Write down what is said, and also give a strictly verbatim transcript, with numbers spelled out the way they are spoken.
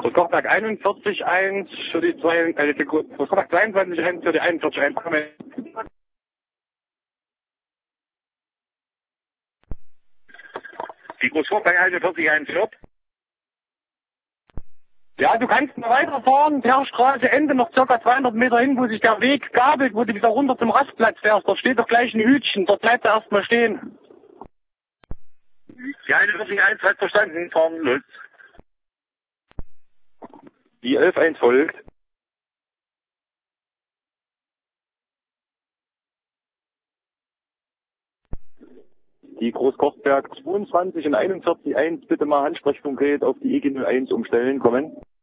Großkochberg einundvierzig eins für die zwei, äh, die Großkochberg zweiundzwanzig eins für die einundvierzig eins. Die Großkochberg einundvierzig eins Fürth. Ja, du kannst mal weiterfahren, Terstraße, Ende noch circa zweihundert Meter hin, wo sich der Weg gabelt, wo du wieder runter zum Rastplatz fährst. Dort steht doch gleich ein Hütchen, dort bleibt er erstmal stehen. Die einundvierzig eins hat verstanden, fahren los. Die elf eins folgt. Die Großkochberg zweiundzwanzig und einundvierzig eins bitte mal Handsprechfunkgerät auf die E G null eins umstellen, kommen.